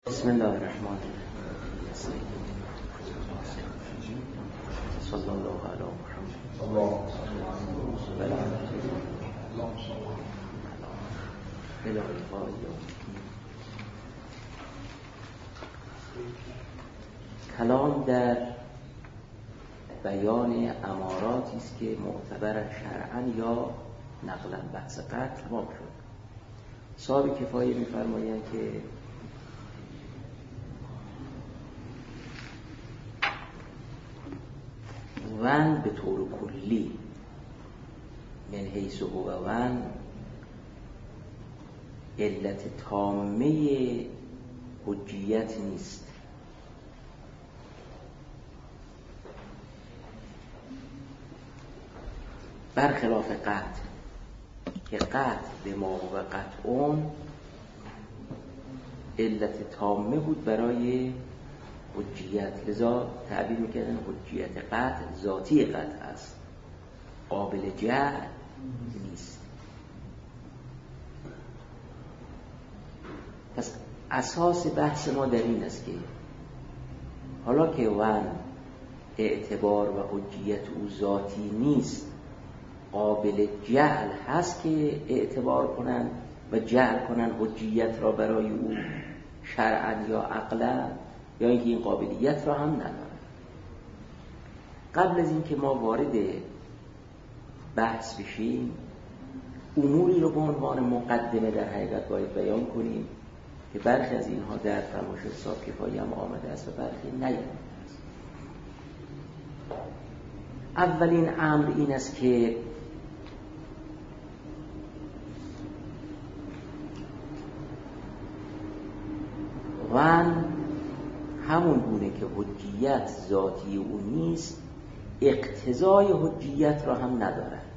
بسم الله الرحمن الرحیم. صلی الله علی محمد و علی آله. کلام در بیان اماراتی است که معتبر شرعاً یا نقلاً بحث قتل تمام شد. صاحب کفایه می‌فرمایند که ون به طور کلی من حیث هو ون علت تامه حجیت نیست. برخلاف قطع که قطع به ما و قطعون علت تامه بود برای حجیت، لذا تعبیر میکردن حجیت قطع ذاتی قطع است، قابل جعل نیست. پس اساس بحث ما در این است که حالا که ون اعتبار و حجیت او ذاتی نیست، قابل جعل هست که اعتبار کنن و جعل کنن حجیت را برای او شرعاً یا عقلاً، یا اینکه این قابلیت را هم ندارد. قبل از اینکه ما وارد بحث بشیم اموری رو به عنوان مقدمه در حقیقت باید بیان کنیم که برخی از اینها در فرمایش صاحب کفایه هم آمده است و برخی نیامده است. اولین امر این است که ون همون گونه که حجیت ذاتی او نیست، اقتضای حجیت را هم ندارد.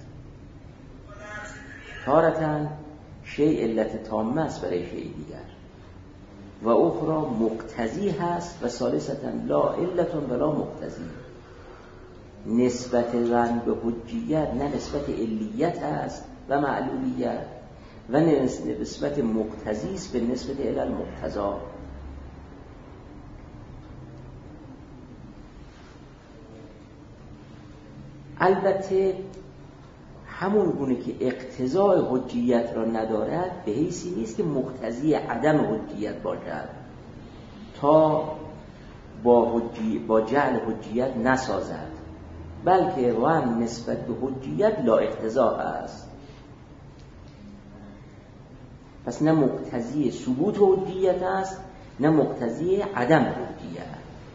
تارتاً شیء علت تامه است برای شیء دیگر و اخرى مقتضی هست و ثالثاً لا علت ولا مقتضی. نسبت ون به حجیت نه نسبت علیت است و معلولیت و نسبت مقتضی است به نسبت الی المقتضی. البته همون گونه که اقتضای حجیت را ندارد به حیثی نیست که مقتضی عدم حجیت باشد تا با جعل حجیت نسازد، بلکه ون نسبت به حجیت لا اقتضا است. پس نه مقتضی ثبوت حجیت است نه مقتضی عدم حجیت.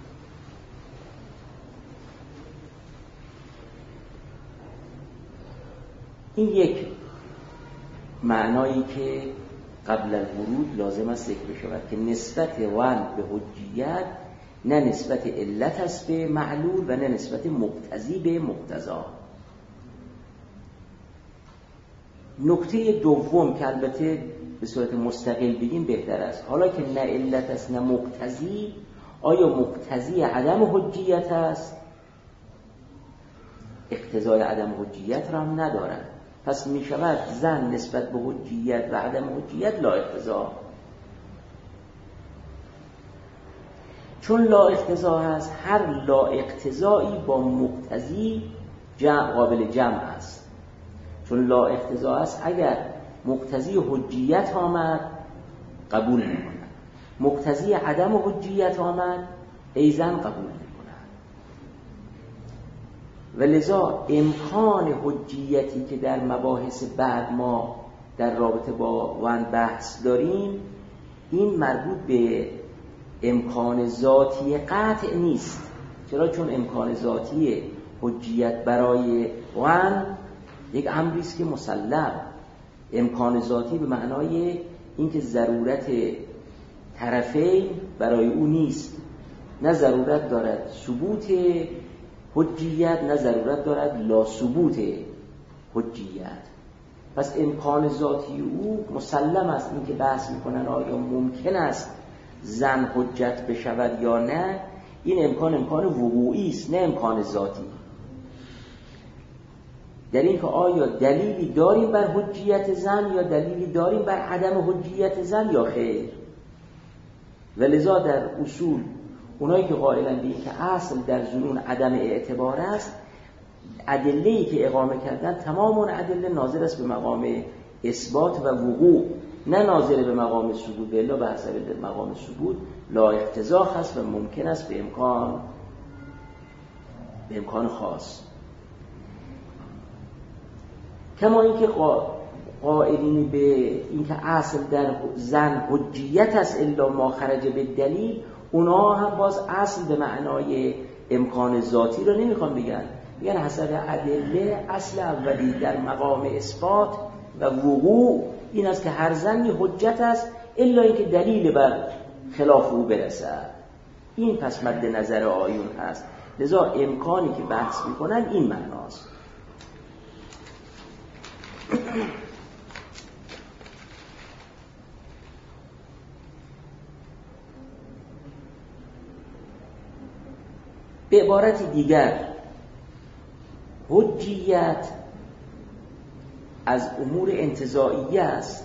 این یک معنایی که قبل الورود لازم است ذکر بشود که نسبت ون به حجیت نه نسبت علت است به معلول و نه نسبت مقتضی به مقتضا. نکته دوم که البته به صورت مستقل بگیم بهتر است، حالا که نه علت است نه مقتضی، آیا مقتضی عدم حجیت است؟ اقتضای عدم حجیت را هم ندارد. پس می شود زن نسبت به حجیت و عدم حجیت لا اقتضا. چون لا اقتضا هست، هر لا اقتضایی با مقتضی قابل جمع است. چون لا اقتضا است، اگر مقتضی حجیت آمد قبول می کند، مقتضی عدم حجیت آمد ایضاً قبول می کند. و لذا امکان حجیتی که در مباحث بعد ما در رابطه با ون بحث داریم، این مربوط به امکان ذاتی قطع نیست. چرا؟ چون امکان ذاتی حجیت برای ون یک امری است که مسلم. امکان ذاتی به معنای اینکه ضرورت طرفین برای او نیست، نه ضرورت دارد ثبوت حجیت نه ضرورت دارد لا ثبوت حجیت. پس امکان ذاتی او مسلم است. این که بحث میکنن آیا ممکن است زن حجت بشود یا نه، این امکان وقوعی است نه امکان ذاتی. در این که آیا دلیلی داریم بر حجیت زن یا دلیلی داریم بر عدم حجیت زن یا خیر. و لذا در اصول اونایی که قائلن به این که اصل در ظنون عدم اعتبار است، ادله‌ای که اقامه کردن تمام اون ادله ناظر است به مقام اثبات و وقوع، نه ناظر به مقام ثبوت. الا به حسب مقام ثبوت لا اقتضا هست و ممکن است به امکان خاص. کما اینکه قائلین به اینکه اصل در ظن حجیت است الا ما خرج به دلیل، اونا هم باز اصل به معنای امکان ذاتی رو نمیخوان بگن، میگن حسب ادله اصل اولی در مقام اثبات و وقوع این است که هر ظنی حجت است الا اینکه دلیل بر خلاف او برسد. این پس مد نظر آیون هست. لذا امکانی که بحث میکنن این معناست. به عبارت دیگر حجیت از امور انتزاعیه است.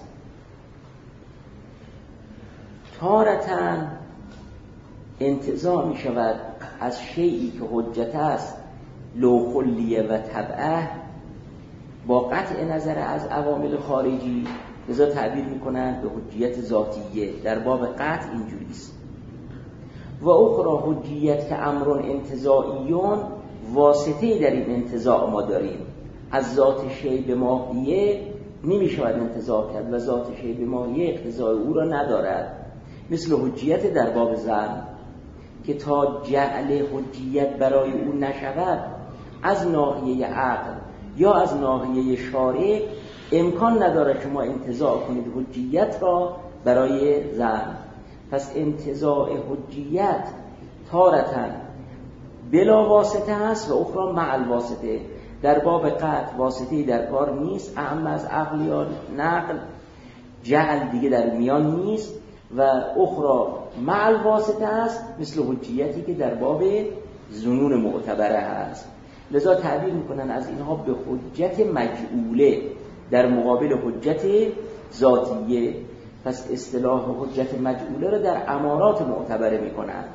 تارتاً انتزاع می شود از شیئی که حجت است لو کلیه و تبعه با قطع نظر از عوامل خارجی، لذا تعبیر می کنند به حجیت ذاتیه. در باب قطع اینجوری است. و اخرى حجیت که امر انتزاعیون، واسطه‌ای در این انتزاع ما داریم. از ذات شیء به ماهیه نمی شود انتزاع کرد و ذات شیء به ماهیه اقتضای او را ندارد. مثل حجیت در باب ظن که تا جعل حجیت برای او نشود از ناحیه عقل یا از ناحیه شارع امکان نداره شما انتزاع کنید حجیت را برای ظن. پس انتزاع حجیت تارتاً بلا واسطه هست و اخرى مع الواسطه. در باب قطع واسطه‌ای در کار نیست، اما از عقل یا نقل جعل دیگه در میان نیست و اخرى مع الواسطه است، مثل حجیتی که در باب ظنون معتبره هست. لذا تعبیر میکنن از اینها به حجت مجعوله در مقابل حجت ذاتیه. پس اصطلاح حجت مجعوله رو در امارات معتبره میکنن.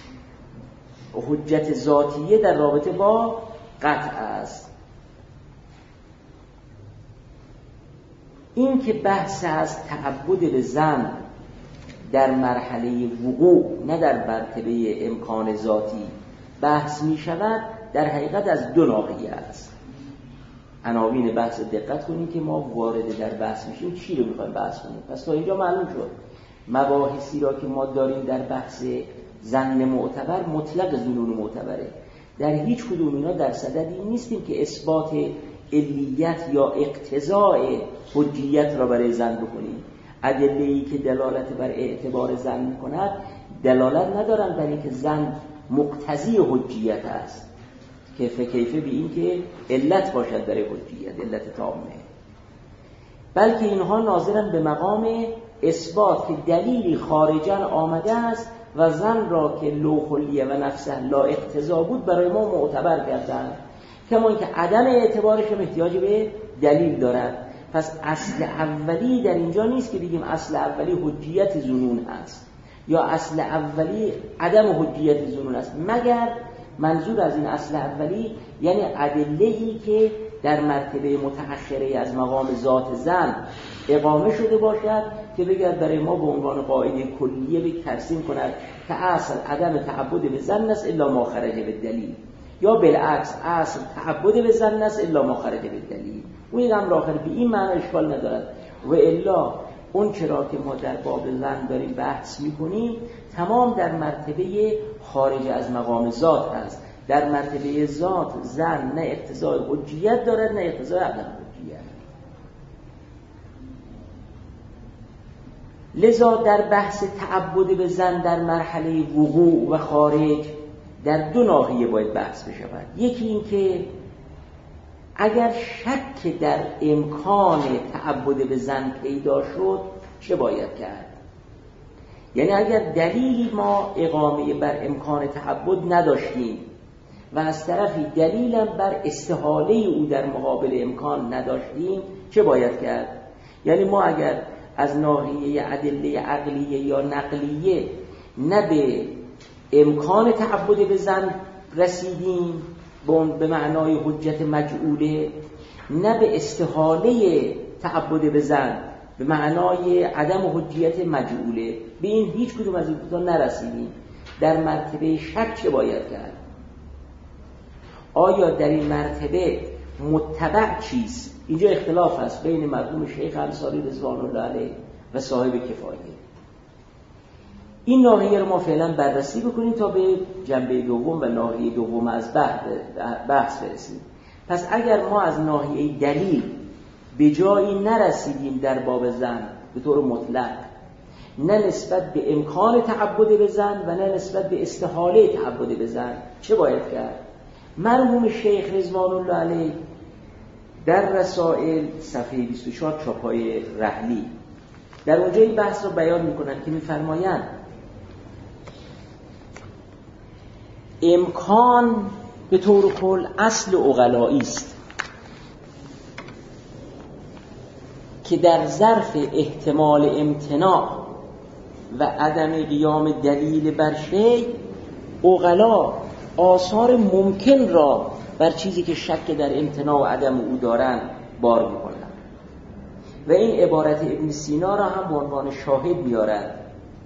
حجت ذاتیه در رابطه با قطع است. این که بحث از تعبد به ظن در مرحله وقوع نه در مرتبه امکان ذاتی بحث می شود، در حقیقت از دو ناحیه است. عناوین بحث دقت کنید که ما وارد در بحث میشیم چی رو میخوایم بحث کنیم. پس تا اینجا معلوم شد مباحثی را که ما داریم در بحث ظن معتبر مطلق ظنون معتبره. در هیچ کدوم اینا در صددی نیستیم که اثبات علیت یا اقتضاء حجیت را برای ظن بکنیم. ادله‌ای که دلالت بر اعتبار ظن می‌کند دلالت ندارند بر اینکه ظن مقتضی حجیت است، کیفه به این که علت باشد برای حجیت، علت تامه، بلکه اینها ناظرن به مقام اثبات که دلیلی خارجاً آمده است و ظن را که لو کلیه و نفسه لا اقتضا بود برای ما معتبر کردند، کما اینکه عدم اعتبارش هم احتیاج به دلیل دارد. پس اصل اولی در اینجا نیست که بگیم اصل اولی حجیت ظنون است یا اصل اولی عدم حجیت ظنون است، مگر منظور از این اصل اولی یعنی ادله‌ای که در مرتبه متأخره از مقام ذات ظن اقامه شده باشد که بگرد برای ما به عنوان قاعده کلیه به ترسیم کند که اصل عدم تعبد به ظن است الا ما خرج به دلیل، یا بالعکس اصل تعبد به ظن است الا ما خرج به دلیل. اون امر آخر به این معنی اشکال ندارد. و الا اون چرا که ما در باب ظن داریم بحث میکنیم تمام در مرتبه خارج از مقام ذات است. در مرتبه ذات ظن نه اقتضای حجیت دارد نه اقتضای عدم حجیت. لذا در بحث تعبد به ظن در مرحله وقوع و خارج در دو ناحیه باید بحث بشود. یکی این که اگر شک در امکان تعبد به ظن پیدا شد چه باید کرد؟ یعنی اگر دلیلی ما اقامه بر امکان تعبد نداشتیم و از طرفی دلیلم بر استحاله او در مقابل امکان نداشتیم چه باید کرد؟ یعنی ما اگر از ناحیه ادله عقلیه یا نقلیه نه به امکان تعبد به زن رسیدیم به معنای حجت مجعوله، نه به استحاله تعبد به زن به معنای عدم حجیت مجعوله. به این هیچ کدوم از این دو تا نرسیدیم. در مرتبه شک چه باید کرد؟ آیا در این مرتبه متبع چیست؟ اینجا اختلاف هست بین مرحوم شیخ انصاری رضوان الله علیه و صاحب کفایه. این ناحیه رو ما فعلا بررسی بکنیم تا به جنبه دوم و ناحیه دوم از بحث برسیم. پس اگر ما از ناحیه دلیل به جایی نرسیدیم در باب زن به طور مطلق، نه نسبت به امکان تعبد به زن و نه نسبت به استحاله تعبد به زن، چه باید کرد؟ مرحوم شیخ رضوان الله علیه در رسائل صفحه 24 چاپای رحلی در اونجا این بحث رو بیان میکنن که میفرمایند امکان به طور کل اصل عقلایی است که در ظرف احتمال امتناع و عدم قیام دلیل بر شیء عقلا آثار ممکن را بر چیزی که شک در امتناع و عدم او دارند بار می‌کنند. و این عبارت ابن سینا را هم به عنوان شاهد می‌آورد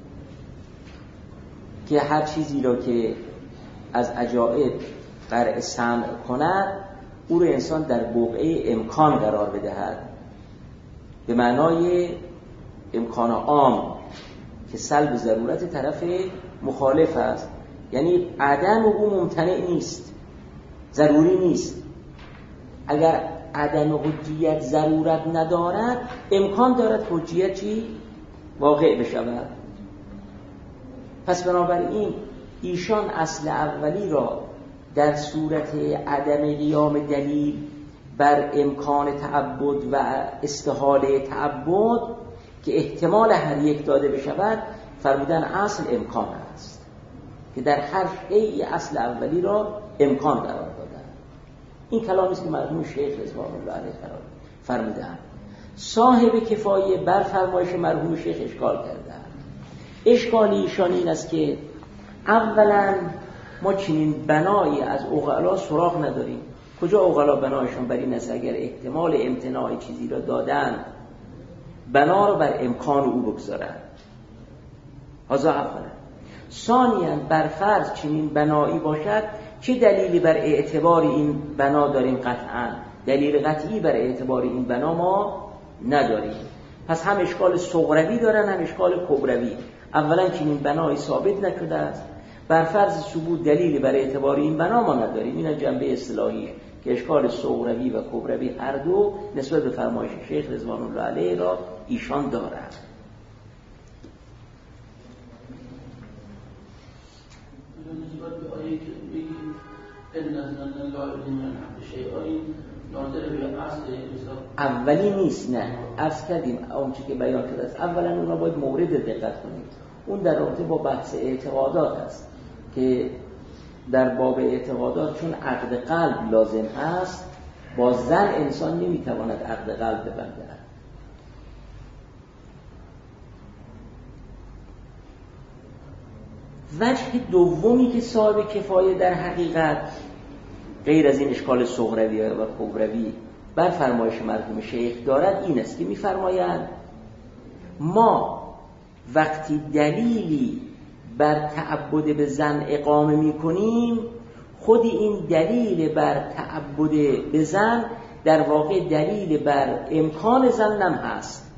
که هر چیزی را که از عجائب قرع سمع کند او را انسان در بقعه امکان قرار بدهد، به معنای امکان عام که سلب ضرورت طرف مخالف است، یعنی عدم او ممتنع نیست، ضروری نیست. اگر عدم حجیت ضرورت ندارد امکان دارد حجیت چی؟ واقع بشود. پس بنابراین ایشان اصل اولی را در صورت عدم قیام دلیل بر امکان تعبد و استحاله تعبد که احتمال هر یک داده بشود فرمودن اصل امکان است که در هر شیء اصل اولی را امکان قرار دادن. این کلامی است که مرحوم شیخ رضوان الله علیه فرمودند. صاحب کفایه بر فرمایش مرحوم شیخ اشکال کردند. اشکال ایشان این است که اولا ما چنین بنایی از عقلا سراغ نداریم. کجا عقلا بنایشون بر این است اگر احتمال امتناع چیزی را دادن بنا را بر امکان او بگذارن؟ هذا اولا. ثانیاً بر فرض چنین بنایی باشد چه دلیلی بر اعتبار این بنا داریم؟ قطعاً دلیل قطعی بر اعتبار این بنا ما نداریم. پس هم اشکال صغروی دارن هم اشکال کبروی. اولا چنین بنایی ثابت نشده است، بر فرض ثبوت دلیلی بر اعتبار این بنا ما نداریم. این جنبه اصطلاحیه که اشکال صغروی و کبروی هر دو نسبت به فرمایش شیخ رضوان الله علیه را ایشان دارند. نسبت به آیه که بگیم ان نزلنا الله من حق شیء ناظر به اصل اولی نیست، نه عرض کردیم اونچه که بیان شده است. اولا اونا باید مورد دقت کنید. اون در رابطه با بحث اعتقادات است که در باب اعتقادات چون عقد قلب لازم هست با زن انسان نمیتواند عقد قلب ببنده. وجه دومی که صاحب کفایه در حقیقت غیر از این اشکال صغروی و کبروی بر فرمایش مرحوم شیخ دارد این است که می‌فرمایند ما وقتی دلیلی بر تعبد به زن اقامه می‌کنیم خود این دلیل بر تعبد به زن در واقع دلیل بر امکان زن هم هست.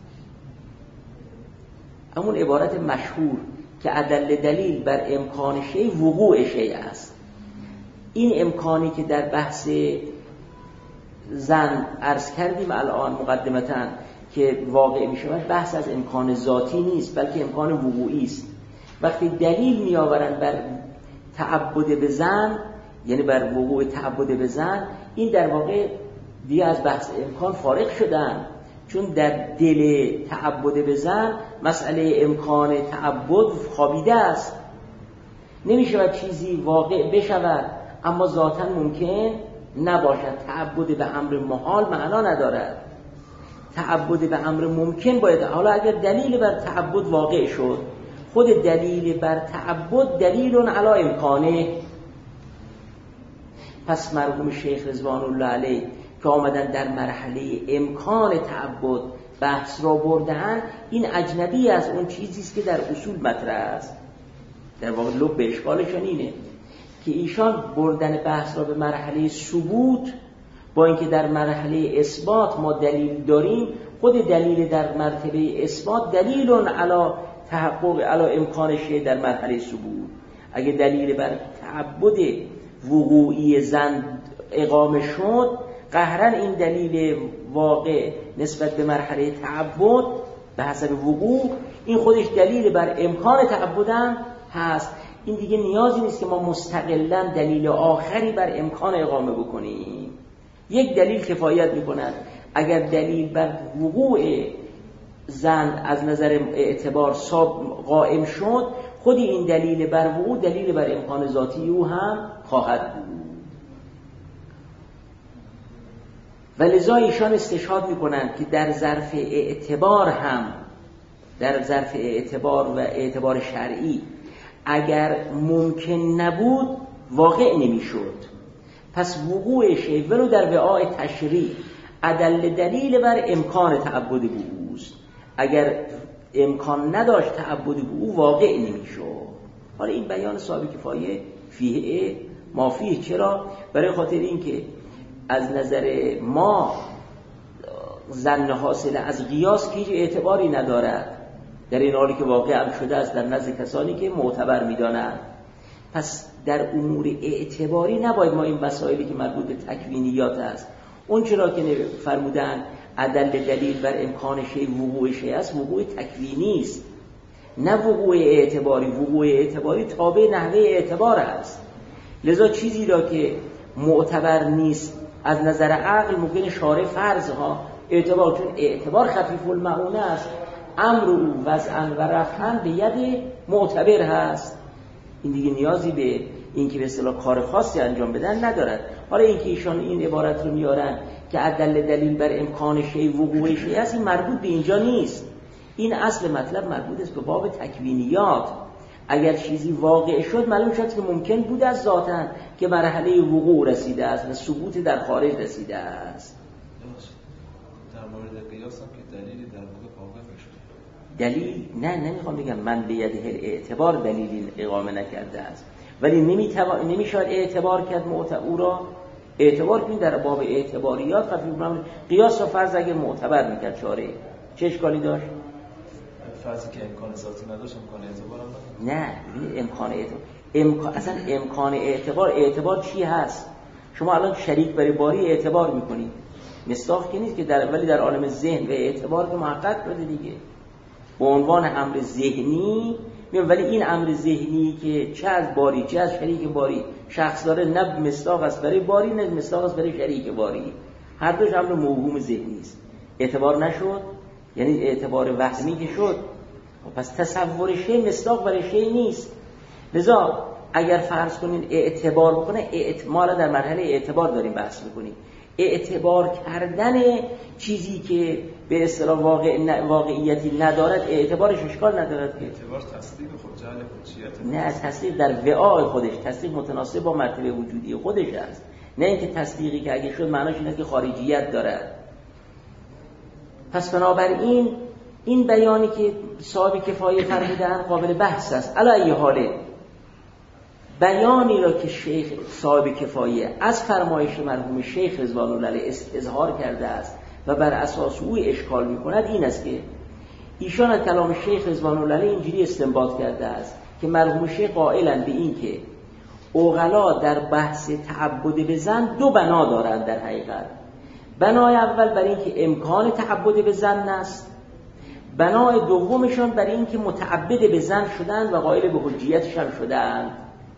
همون عبارت مشهور که ادل دلیل بر امکان شیء وقوع شیء است. این امکانی که در بحث زن عرض کردیم الان مقدمتاً که واقع می شود بحث از امکان ذاتی نیست بلکه امکان وقوعی است. وقتی دلیل می آورند بر تعبد به زن یعنی بر وقوع تعبد به زن، این در واقع دیگه از بحث امکان فارغ شدن، چون در دل تعبد به زن مسئله امکان تعبد خوابیده است. نمی شود چیزی واقع بشود اما ذاتاً ممکن نباشد. تعبد به امر محال معنا ندارد. تعبد به امر ممکن باید. حالا اگر دلیل بر تعبد واقع شد خود دلیل بر تعبد دلیل علی امکانه. پس مرحوم شیخ رضوان الله علیه که آمدن در مرحله امکان تعبد بحث را بردن، این اجنبی از اون چیزی است که در اصول مطرح است. در واقع لب اشکالشان اینه که ایشان بردن بحث را به مرحله ثبوت، با اینکه در مرحله اثبات ما دلیل داریم، خود دلیل در مرتبه اثبات دلیل علی تحقق علی امکان شیء در مرحله ثبوت. اگه دلیل بر تعبد وقوعی زن اقامه شد، قهرا این دلیل واقع نسبت به مرحله تعبد به حسب وقوع، این خودش دلیل بر امکان تعبد هم هست. این دیگه نیازی نیست که ما مستقلاً دلیل آخری بر امکان اقامه بکنیم. یک دلیل کفایت میکند. اگر دلیل بر وقوع زن از نظر اعتبار قائم شد، خود این دلیل بر وقوع دلیل بر امکان ذاتی او هم خواهد بود. و لذا ایشان استشهاد میکنند که در ظرف اعتبار هم، در ظرف اعتبار و اعتبار شرعی، اگر ممکن نبود واقع نمیشد. پس وقوع شیء ولو در وعاء تشریع ادل دلیل بر امکان تعبد به اوست. اگر امکان نداشت تعبد به او واقع نمیشد. حالا این بیان صاحب کفایه فیه ما فیه. چرا؟ برای خاطر اینکه از نظر ما ظن حاصل از قیاس که هیچ اعتباری ندارد، در این حالی که واقع هم شده است در نزد کسانی که معتبر می‌دانند. پس در امور اعتباری نباید ما این مسائلی که مربوط به تکوینیات است، اون چرا که فرمودن عدل دلیل بر امکان شیء وقوع شیء است، وقوع تکوینی است نه وقوع اعتباری. وقوع اعتباری تابع نحوه اعتبار است. لذا چیزی را که معتبر نیست از نظر عقل ممکن شارع فرض ها اعتبار، چون اعتبار خفیف المعونه است، امر او وضعا و رفعا به ید معتبر هست. این دیگه نیازی به اینکه به اصطلاح کار خاصی انجام بدن ندارد. حالا اینکه ایشان این عبارت رو میارن که عدل دلیل بر امکان شیء وقوع شیء است، این مربوط به اینجا نیست. این اصل مطلب مربوط است به باب تکوینیات. اگر چیزی واقع شد معلوم شد که ممکن بود از ذاتاً که مرحله وقوع رسیده است و ثبوت در خارج رسیده است. در مورد قیاس هم که دلیلی در واقع واقع شد. دلیل نمیخوام بگم من به ید اعتبار دلیلی اقامه نکرده است، ولی نمیشود اعتبار کرد او را اعتبار کنید در باب اعتباریات. خفیف قیاس و فرض اگه معتبر میکرد شارع چه اشکالی داشت؟ فرضی که امکان ذاتی نداشت امکان اعتبار هم نه. امکان اعتبار اصلا امکان اعتبار چی هست؟ شما الان شریک برای باری اعتبار میکنید، مصداق که نیست که ولی در عالم ذهن و اعتبار که محقق شده دیگه به عنوان امر ذهنی. ولی این امر ذهنی که چه از باری چه از شریک باری شخص داره، نه مصداق است برای باری نه مصداق است برای شریک باری، هر دوش امر موهوم ذهنی است. اعتبار نشد یعنی اعتبار وهمی که شد، پس تصور شیء مصداق برای شیء نیست. لذا اگر فرض کنین اعتبار بکنه، اعتمال در مرحله اعتبار داریم بحث میکنیم، اعتبار کردن چیزی که به اصطلاح واقعیتی ندارد اعتبارش اشکال ندارد که اعتبار تصدیق خود جعل خودشیت نه، تصدیق در وعای خودش، تصدیق متناسب با مرتبه وجودی خودش است، نه اینکه تصدیقی که اگه شد معناش اینه که خارجیت دارد. پس بنابراین این بیانی که صاحب کفایه فرمودن قابل بحث است. علی ای حال بیانی را که شیخ صاحب کفایه از فرمایش مرحوم شیخ رضوان الله علیه اظهار کرده است و بر اساس او اشکال می‌کند این است که ایشان از کلام شیخ رضوان الله علیه اینجوری استنباط کرده است که مرحوم شیخ قائلند به این که عقلا در بحث تعبد به زن دو بنا دارند. در حقیقت بنای اول برای اینکه امکان تعبد به زن است، بنای دومشان برای اینکه متعبد به زن شدند و قائل به حجیتش هم شدند.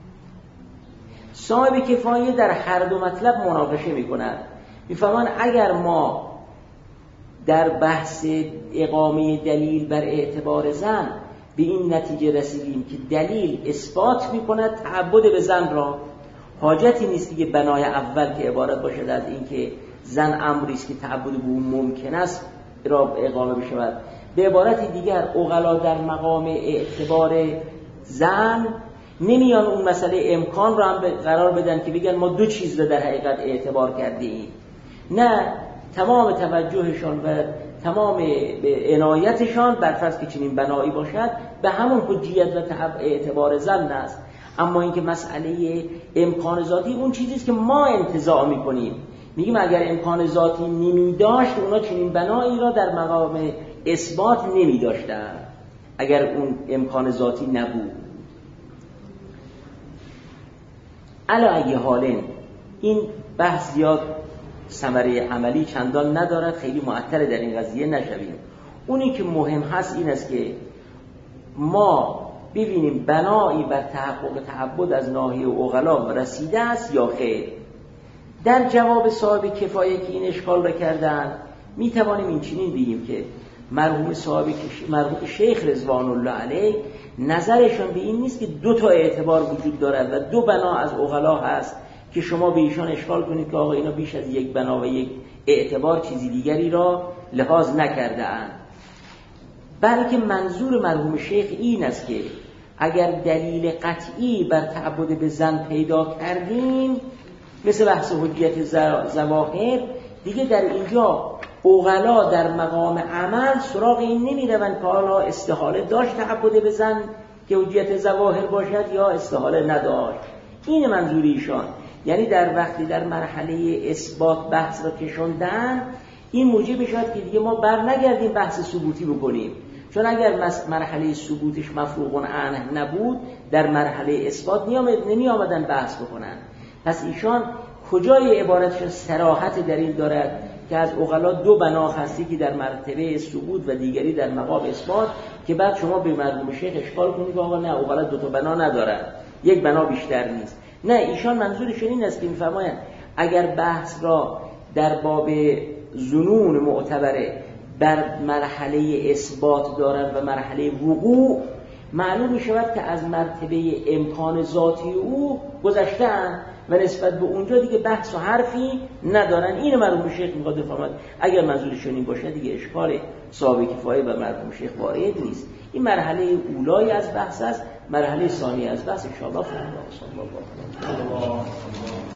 صاحب کفایه در هر دو مطلب مناقشه می‌کند. می‌فرمایند اگر ما در بحث اقامه دلیل بر اعتبار زن به این نتیجه رسیدیم که دلیل اثبات می‌کند تعبد به زن را، حاجتی نیست که بنای اول که عبارت باشد از اینکه زن امری است که تعبد به او ممکن است را اقامه بشود به عبارت دیگر عقلا در مقام اعتبار زن نمیان اون مسئله امکان رو هم قرار بدن که بگن ما دو چیز رو در حقیقت اعتبار کرده ایم. نه، تمام توجهشان و تمام عنایتشان بر فرض که چنین بنایی باشد به همون حجیت و اعتبار زن است. اما اینکه مسئله امکان ذاتی اون چیزی است که ما انتزاع می‌کنیم، میگیم اگر امکان ذاتی نمی داشت اونا چنین بنایی را در مقام اثبات نمی داشتن اگر اون امکان ذاتی نبود. علی ای حال این بحث زیاد ثمره عملی چندان ندارد، خیلی معطل در این قضیه نشویم. اونی که مهم هست این است که ما ببینیم بنایی بر تحقق تعبد از ناحیه عقلا رسیده است یا خیر. در جواب صاحب کفایه که این اشکال را کردن می توانیم این چنین بگیم که مرحوم شیخ رضوان الله علیه نظرشان به این نیست که دو تا اعتبار وجود دارد و دو بنا از عقلا هست که شما به ایشان اشکال کنید که آقا اینا بیش از یک بنا و یک اعتبار چیزی دیگری را لحاظ نکرده اند. بلکه منظور مرحوم شیخ این است که اگر دلیل قطعی بر تعبد به زن پیدا کردیم مثل بحث حجیت ظواهر دیگه در اینجا عقلا در مقام عمل سراغ این نمی روند که حالا استحاله داشت تعبد به زن که حجیت ظواهر باشد یا استحاله نداشت. این منظور ایشان، یعنی در وقتی در مرحله اثبات بحث را کشوندن این موجب شد که دیگه ما بر نگردیم بحث ثبوتی بکنیم، چون اگر مرحله ثبوتش مفروغ عنه نبود در مرحله اثبات نمی آمدن بحث بکنن. پس ایشان کجای عبارتشون صراحت در این دارد که از عقلا دو بنا هستی که در مرتبه ثبوت و دیگری در مقام اثبات، که بعد شما به مرحوم شیخ اشکال کنید آقا نه عقلا دو تا بنا ندارد، یک بنا بیشتر نیست. نه، ایشان منظورشون این است که میفرمایند اگر بحث را در باب ظنون معتبره بر مرحله اثبات دارند و مرحله وقوع، معلوم می شود که از مرتبه امکان ذاتی او گذشتن و نسبت به اونجا دیگه بحث و حرفی ندارن. این مرحوم شیخ میخواد بفرماید اگر منظورشون این باشه دیگه اشکال صاحب کفایه و مرحوم شیخ وارد نیست. این مرحله اولای از بحث است، مرحله ثانی از بحث ان شاء الله.